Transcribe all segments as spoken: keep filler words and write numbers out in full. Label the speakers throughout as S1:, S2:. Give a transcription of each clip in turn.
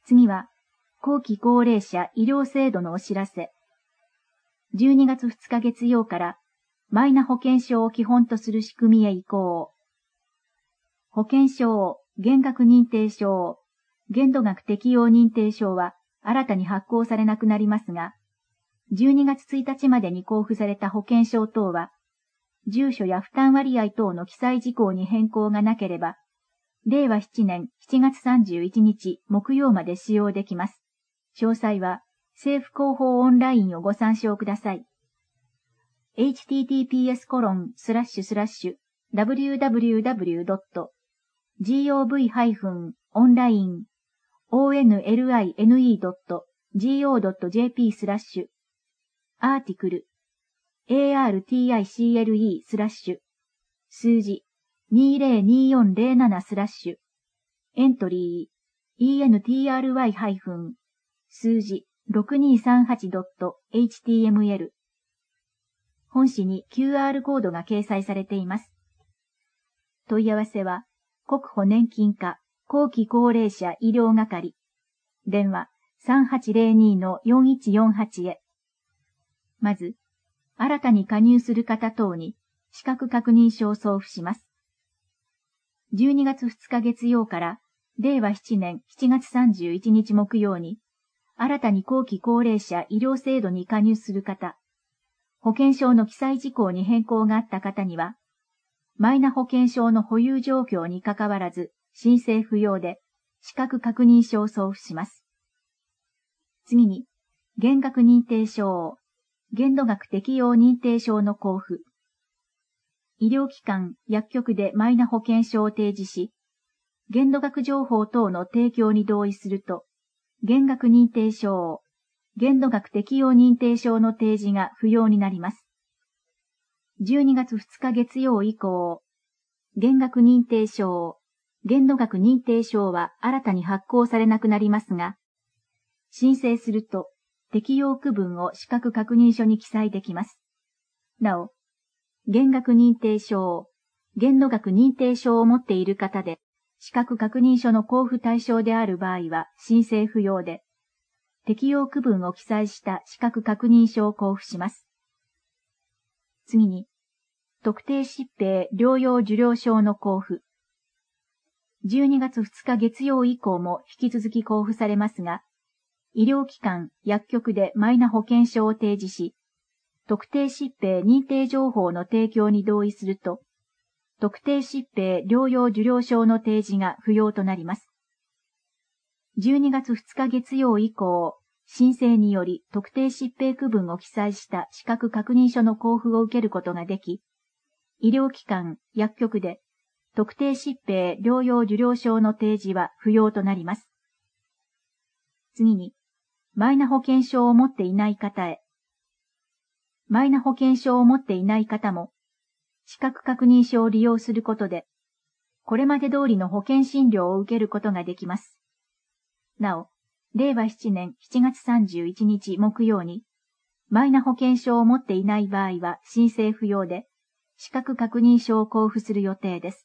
S1: 次は、後期高齢者医療制度のお知らせ。じゅうにがつふつか月曜から、マイナ保険証を基本とする仕組みへ移行。保険証、減額認定証、限度額適用認定証は新たに発行されなくなりますが、じゅうにがつついたちまでに交付された保険証等は、住所や負担割合等の記載事項に変更がなければ、れいわなねんしちがつさんじゅういちにち木曜まで使用できます。詳細は政府広報オンラインをご参照ください。エイチティーティーピーエスコロンスラッシュスラッシュダブリューダブリューダブリュードットジーオーブイハイフンオンラインオーエヌエルアイエヌイードットジーオードットジェーピースラッシュアーティクル エーアールティーアイシーエルイー スラッシュ数字にせんにじゅうよんゼロななスラッシュエントリー イーエヌティーアールワイ ハイフン数字 ろくにさんはちドットエイチティーエムエル 本紙に キューアール コードが掲載されています。問い合わせは国保年金課後期高齢者医療係電話 さんはちゼロに のよんいちよんはち へ。まず、新たに加入する方等に資格確認書を送付します。じゅうにがつふつか月曜かられいわななねんしちがつさんじゅういちにち木曜に新たに後期高齢者医療制度に加入する方、保険証の記載事項に変更があった方には、マイナ保険証の保有状況にかかわらず申請不要で資格確認書を送付します。次に、減額認定証、限度額適用認定証の交付。医療機関、薬局でマイナ保険証を提示し、限度額情報等の提供に同意すると、減額認定証、限度額適用認定証の提示が不要になります。じゅうにがつふつか月曜以降、減額認定証、限度額認定証は新たに発行されなくなりますが、申請すると適用区分を資格確認書に記載できます。なお、減額認定証、限度額認定証を持っている方で、資格確認書の交付対象である場合は申請不要で、適用区分を記載した資格確認書を交付します。次に、特定疾病療養受領証の交付。じゅうにがつふつか月曜以降も引き続き交付されますが、医療機関、薬局でマイナ保険証を提示し、特定疾病認定情報の提供に同意すると、特定疾病療養受領証の提示が不要となります。じゅうにがつふつか月曜以降、申請により特定疾病区分を記載した資格確認書の交付を受けることができ、医療機関、薬局で特定疾病療養受領証の提示は不要となります。次に、マイナ保険証を持っていない方へ。マイナ保険証を持っていない方も、資格確認書を利用することで、これまで通りの保険診療を受けることができます。なお、れいわななねんしちがつさんじゅういちにち木曜に、マイナ保険証を持っていない場合は申請不要で、資格確認書を交付する予定です。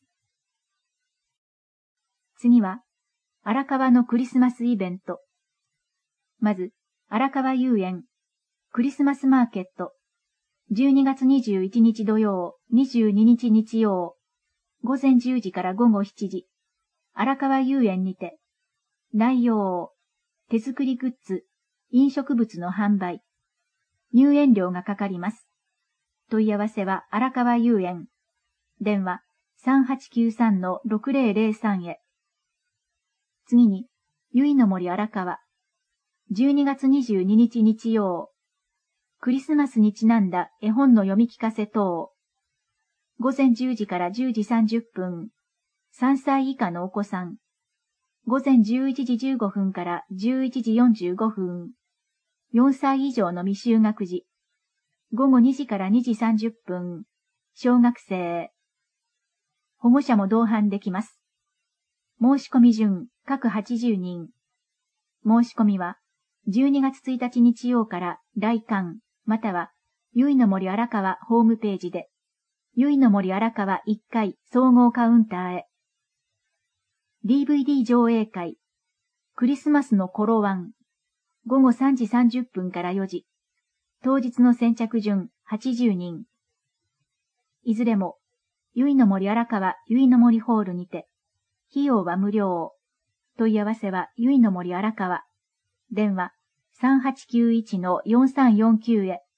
S1: 次は、荒川のクリスマスイベント。まず、荒川遊園、クリスマスマーケット。じゅうにがつにじゅういちにち土曜、にじゅうににち日曜、ごぜんじゅうじからごごしちじ、荒川遊園にて、内容、手作りグッズ、飲食物の販売、入園料がかかります。問い合わせは荒川遊園、電話 さんはちきゅうさんのろくぜろぜろさん へ。次に、ゆいの森荒川、じゅうにがつにじゅうににち日曜、クリスマスにちなんだ絵本の読み聞かせ等。ごぜんじゅうじからじゅうじさんじゅっぷん。さんさい以下のお子さん。ごぜんじゅういちじじゅうごふんからじゅういちじよんじゅうごふん。よんさい以上の未就学児。ごごにじからにじさんじゅっぷん。小学生。保護者も同伴できます。申し込み順、各はちじゅうにん。申し込みは、じゅうにがつついたち日曜から来館、または、ゆいの森荒川ホームページで、ゆいの森荒川いっかい総合カウンターへ。ディーブイディー 上映会、 クリスマスの頃ワン。ごごさんじさんじゅっぷんからよじ。当日の先着順はちじゅうにん。いずれも、ゆいの森荒川ゆいの森ホールにて。費用は無料。問い合わせはゆいの森荒川。電話 さんはちきゅういちのよんさんよんきゅう へ。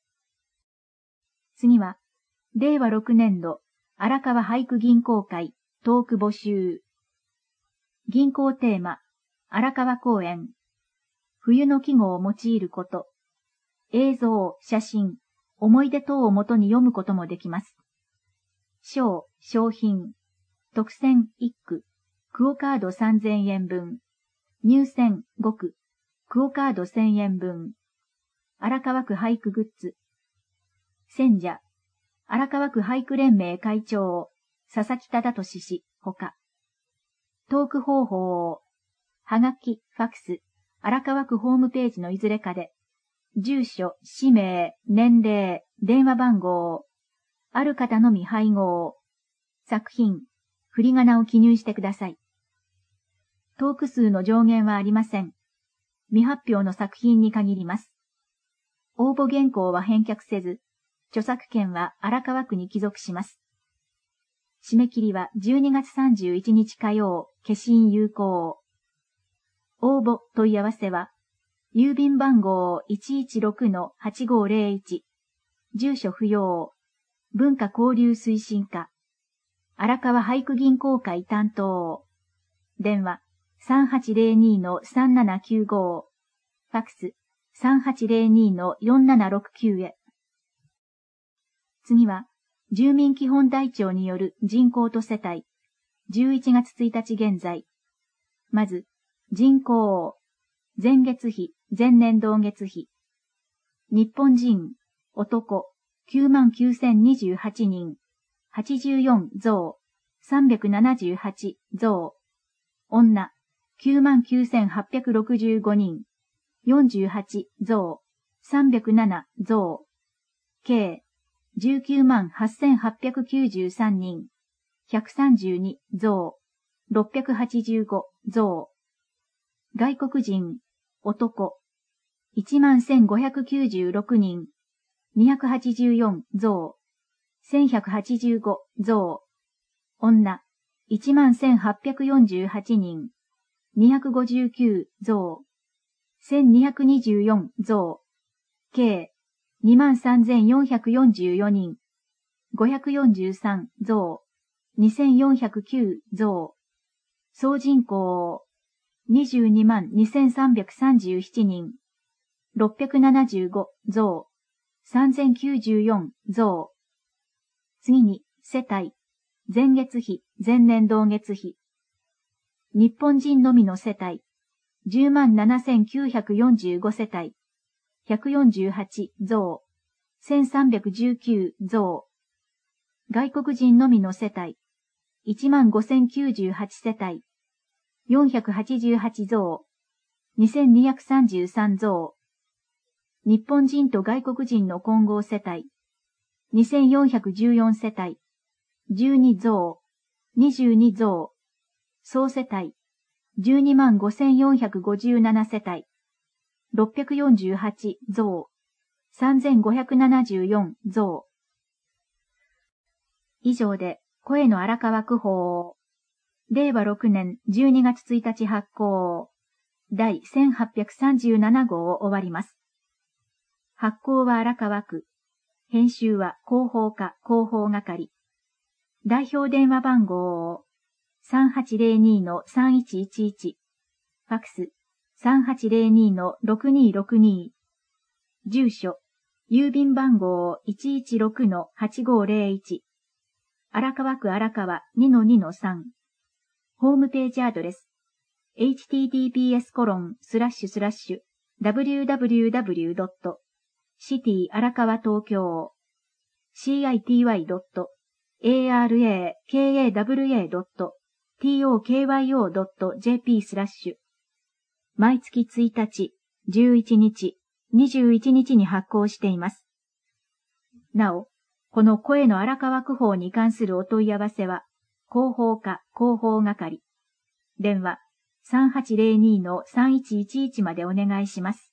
S1: 次は、れいわろくねんど荒川俳句銀行会トーク募集。銀行テーマ、荒川公園。冬の季語を用いること。映像、写真、思い出等をもとに読むこともできます。賞、賞品。特選いっく。クオカードさんぜんえんぶん。入選ごく。クオカードせんえんぶん。荒川区俳句グッズ。選者。荒川区俳句連盟会長、佐々木忠俊氏、ほか。トーク方法。はがき、ファクス、荒川区ホームページのいずれかで、住所、氏名、年齢、電話番号、ある方のみ配合、作品、振り仮名を記入してください。トーク数の上限はありません。未発表の作品に限ります。応募原稿は返却せず、著作権は荒川区に帰属します。締め切りはじゅうにがつさんじゅういちにち火曜、消印有効。応募問い合わせは、郵便番号 いちいちろくのはちごーぜろいち、住所不要、文化交流推進課、荒川俳句銀行会担当、電話 さんはちぜろにのさんななきゅうご、ファクス さんはちぜろにのよんななろくきゅう へ。次は、住民基本台帳による人口と世帯、じゅういちがつついたち現在。まず、人口、前月比、前年同月比。日本人、男、きゅうまんきゅうせんにじゅうはちにん、はちじゅうよん増、さんびゃくななじゅうはち増。女、きゅうまんきゅうせんはっぴゃくろくじゅうごにん、よんじゅうはち増、さんびゃくなな増。計、じゅうきゅうまんはっせんはっぴゃくきゅうじゅうさんにん、ひゃくさんじゅうに増、ろっぴゃくはちじゅうご増。外国人、男、いちまんせんごひゃくきゅうじゅうろくにん、にひゃくはちじゅうよん増、せんひゃくはちじゅうご増。女、いちまんせんはっぴゃくよんじゅうはちにん、にひゃくごじゅうきゅう増、せんにひゃくにじゅうよん増。計、にまんさんぜんよんひゃくよんじゅうよにん、ごひゃくよんじゅうさん増、にせんよんひゃくきゅう増。総人口、にじゅうにまんにせんさんびゃくさんじゅうななにん、ろっぴゃくななじゅうご増、さんぜんきゅうじゅうよん増。次に、世帯、前月比、前年同月比。日本人のみの世帯、じゅうまんななせんきゅうひゃくよんじゅうご世帯、ひゃくよんじゅうはち増、せんさんびゃくじゅうきゅう増。外国人のみの世帯、いちまんごせんきゅうじゅうはち世帯、よんひゃくはちじゅうはち増、にせんにひゃくさんじゅうさん増。日本人と外国人の混合世帯、にせんよんひゃくじゅうよん世帯、じゅうに増、にじゅうに増。総世帯、じゅうにまんごせんよんひゃくごじゅうなな世帯、ろっぴゃくよんじゅうはち増、さんぜんごひゃくななじゅうよん増。以上で、声の荒川区法、れいわろくねんじゅうにがつついたち発行、第せんはっぴゃくさんじゅうななごうを終わります。発行は荒川区。編集は広報課広報係。代表電話番号、さんはちぜろにのさんいちいちいち。ファクス、さんはちぜろにのろくにろくに。住所、郵便番号 いちいちろくのはちごーぜろいち。荒川区荒川 にのにのさん。ホームページアドレス、エイチティーティーピーエスコロンスラッシュスラッシュダブリューダブリューダブリュードットシティ荒川東京 シーアイティーワイドットエーアールエーケーエーダブリューエードットトーキョードットジェーピー スラッシュ毎月ついたち、じゅういちにち、にじゅういちにちに発行しています。なお、この声の荒川区法に関するお問い合わせは、広報課広報係。電話さんはちゼロにのさんいちいちいちまでお願いします。